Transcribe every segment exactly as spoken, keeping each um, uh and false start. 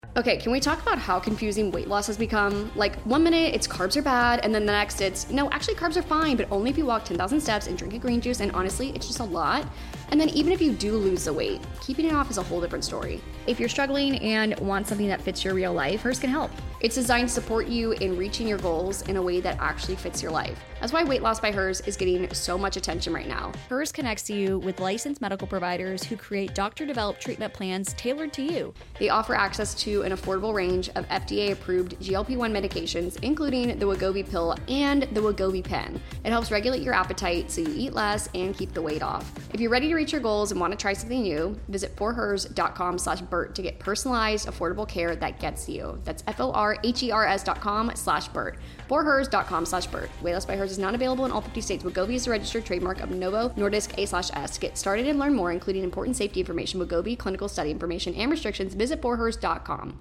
Okay, can we talk about how confusing weight loss has become? Like, one minute it's carbs are bad, and then the next it's, no, actually carbs are fine, but only if you walk ten thousand steps and drink a green juice, and honestly, it's just a lot. And then even if you do lose the weight, keeping it off is a whole different story. If you're struggling and want something that fits your real life, Hers can help. It's designed to support you in reaching your goals in a way that actually fits your life. That's why Weight Loss by Hers is getting so much attention right now. Hers connects you with licensed medical providers who create doctor-developed treatment plans tailored to you. They offer access to an affordable range of F D A-approved G L P one medications, including the Wegovy pill and the Wegovy pen. It helps regulate your appetite so you eat less and keep the weight off. If you're ready to reach your goals and want to try something new, visit forhers.com slash Bert to get personalized, affordable care that gets you. That's F-O-R-H-E-R-S dot com slash Bert. forhers.com slash Bert. Weight Loss by Hers is not available in all fifty states. Wegovy is a registered trademark of Novo Nordisk A slash S. To get started and learn more, including important safety information, Wegovy, clinical study information, and restrictions, visit forhers dot com.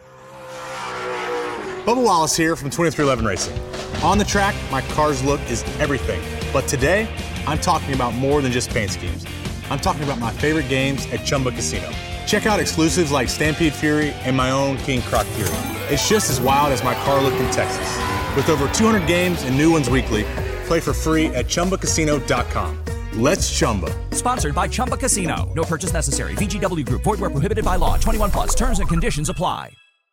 Bubba Wallace here from twenty-three eleven Racing. On the track, my car's look is everything. But today, I'm talking about more than just paint schemes. I'm talking about my favorite games at Chumba Casino. Check out exclusives like Stampede Fury and my own King Croc Fury. It's just as wild as my car looked in Texas. With over two hundred games and new ones weekly, play for free at Chumba Casino dot com. Let's Chumba. Sponsored by Chumba Casino. No purchase necessary. V G W Group. Void where prohibited by law. twenty-one plus. Terms and conditions apply.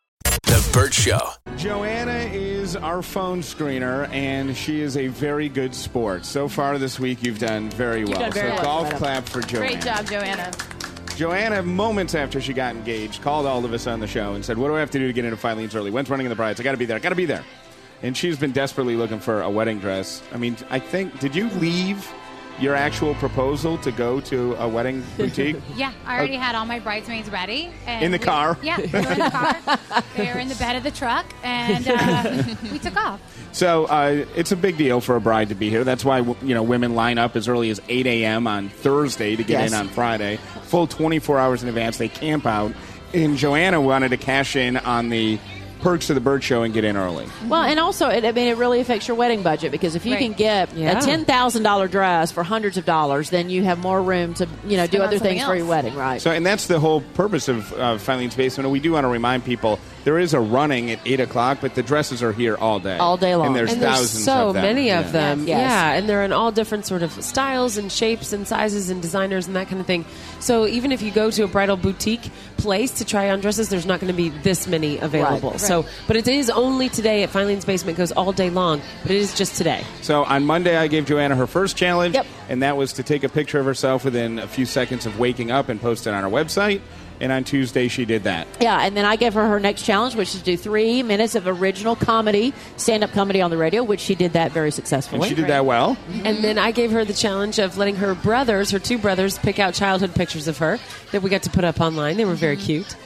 The Bert Show. Joanna is our phone screener, and she is a very good sport. So far this week, you've done very well. Done very so well, golf Joanna. clap for Joanna. Great job, Joanna. Joanna, moments after she got engaged, called all of us on the show and said, what do I have to do to get into Filene's early? When's running in the brides? I got to be there. I got to be there. And she's been desperately looking for a wedding dress. I mean, I think, did you leave your actual proposal to go to a wedding boutique? Yeah, I already had all my bridesmaids ready. And In the we, car? Yeah, we were in the car. They were in the bed of the truck, and uh, we took off. So uh, it's a big deal for a bride to be here. That's why you know women line up as early as eight a.m. on Thursday to get Yes. in on Friday. Full twenty-four hours in advance. They camp out. And Joanna wanted to cash in on the perks of the Bert Show and get in early. Well, and also, it, I mean, it really affects your wedding budget because if you Right. can get Yeah. a ten thousand dollars dress for hundreds of dollars, then you have more room to, you know, do Spend on other something things for else. your wedding, right? So, and that's the whole purpose of uh, Filene's Basement. And we do want to remind people there is a running at eight o'clock, but the dresses are here all day. All day long. And there's And there's thousands so of them. many Yeah. of them. Yes. Yeah, and they're in all different sort of styles and shapes and sizes and designers and that kind of thing. So even if you go to a bridal boutique place to try on dresses, there's not going to be this many available. Right. So, but it is only today at Filene's Basement. It goes all day long, but it is just today. So on Monday, I gave Joanna her first challenge, Yep. and that was to take a picture of herself within a few seconds of waking up and post it on our website. And on Tuesday, she did that. Yeah, and then I gave her her next challenge, which is to do three minutes of original comedy, stand-up comedy on the radio, which she did that very successfully. And she did that well. And then I gave her the challenge of letting her brothers, her two brothers, pick out childhood pictures of her that we got to put up online. They were very cute.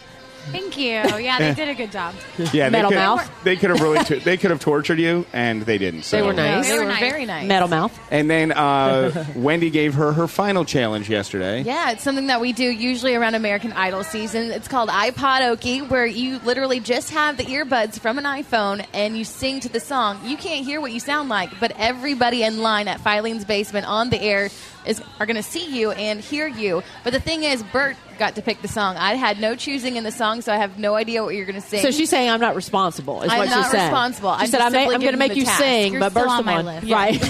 Thank you. Yeah, they did a good job. Yeah, Metal they could, mouth. They could have really, t- they could have tortured you, and they didn't. So. They were nice. They They were were nice. very nice. Metal mouth. And then uh, Wendy gave her her final challenge yesterday. Yeah, it's something that we do usually around American Idol season. It's called iPod-Okie, where you literally just have the earbuds from an iPhone and you sing to the song. You can't hear what you sound like, but everybody in line at Filene's Basement on the air is are going to see you and hear you. But the thing is, Bert got to pick the song. I had no choosing in the song, so I have no idea what you're going to sing. So she's saying I'm not responsible, is I'm what not she's saying. responsible. She I'm said, just I'm, ma- simply I'm going to giving make the you task. sing, You're but still Bert's on the my one. list.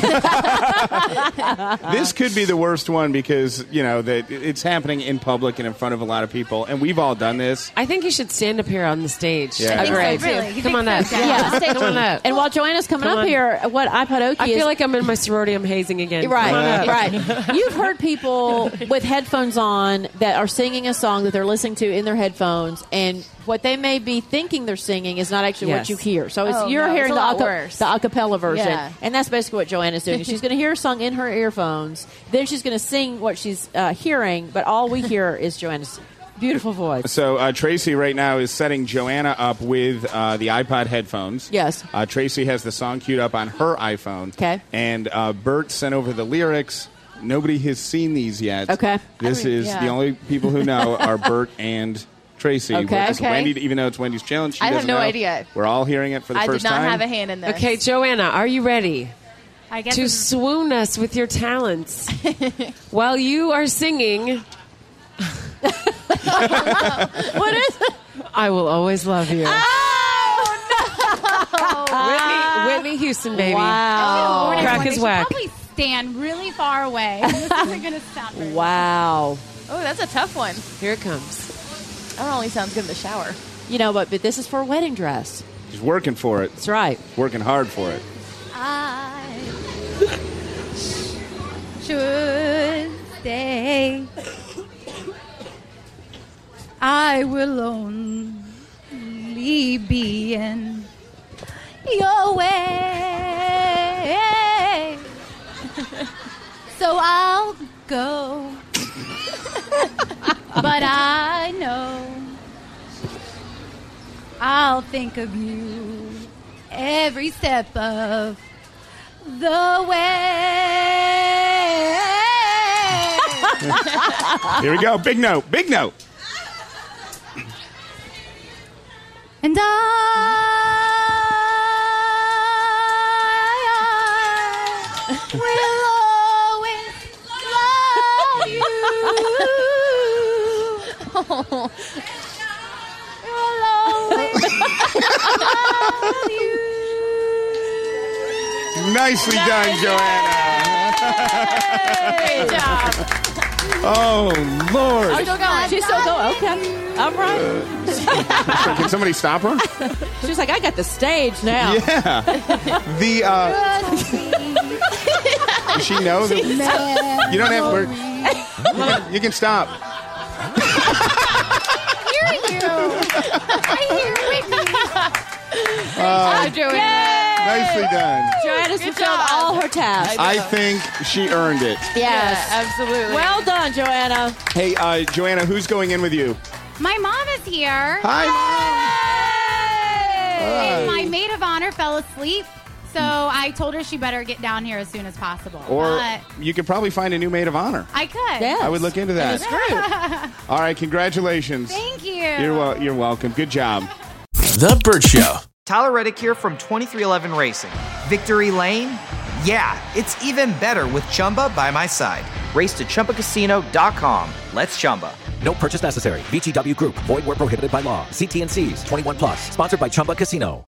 Right. This could be the worst one because, you know, that it's happening in public and in front of a lot of people, and we've all done this. I think you should stand up here on the stage. Yeah. I think so, Agreed. really. You Come think on so, up. Jen? Yeah, Yeah. come on up. And while Joanna's coming Come up on. here, what iPod-Okie I is... feel like I'm in my sorority. I'm hazing again. Right, Come on up. right. You've heard people with headphones on that are singing a song that they're listening to in their headphones, and what they may be thinking they're singing is not actually Yes. what you hear. So it's, Oh, you're no, hearing it's a the, lot aca- worse. the a cappella version, Yeah. and that's basically what Joanna's doing. She's going to hear a song in her earphones, then she's going to sing what she's uh, hearing, but all we hear is Joanna's beautiful voice. So uh, Tracy right now is setting Joanna up with uh, the iPod headphones. Yes. Uh, Tracy has the song queued up on her iPhone. Okay. And uh, Bert sent over the lyrics. Nobody has seen these yet. Okay. This I mean, is yeah. the only people who know are Bert and Tracy. Okay. Whereas Okay. Wendy, even though it's Wendy's challenge, she I have doesn't no know. idea. We're all hearing it for the I first did not time. have a hand in this. Okay, Joanna, are you ready I guess to it's- swoon us with your talents while you are singing? What is it? I will always love you. Oh, Whitney, Whitney Houston, baby. Wow. Morning, Crack morning. is Should whack. Probably stand really far away. This isn't going to sound very Wow. Oh, that's a tough one. Here it comes. That only sounds good in the shower. You know what? But this is for a wedding dress. She's working for it. That's right. Working hard for it. I should stay. I will only be in your way. So I'll go. But I know I'll think of you every step of the way. Here we go. Big note. Big note. And I, I will always love you. Will always love you. Nicely done, Joanna. Great job. Oh, Lord. Oh, still going. She's still going. Okay. All right. Can somebody stop her? She's like, I got the stage now. Yeah. The, uh... Does she know that... You don't have... We're, you can stop. Hear you. I hear Whitney. Uh, Joanna. nicely done. Joanna's fulfilled all her tasks. I think she earned it. Yes. Absolutely. Well done, Joanna. Hey, uh, Joanna, who's going in with you? My mom is here. Hi, And Mom. my maid of honor fell asleep, so I told her she better get down here as soon as possible. Or But you could probably find a new maid of honor. I could. Yes. I would look into that. All right, congratulations. Thank you. You're, wel- you're welcome. Good job. The Burt Show. Tyler Reddick here from twenty-three eleven Racing. Victory Lane? Yeah, it's even better with Chumba by my side. Race to Chumba Casino dot com. Let's Chumba. No purchase necessary. V G W Group. Void where prohibited by law. See T and C's. twenty-one plus. Sponsored by Chumba Casino.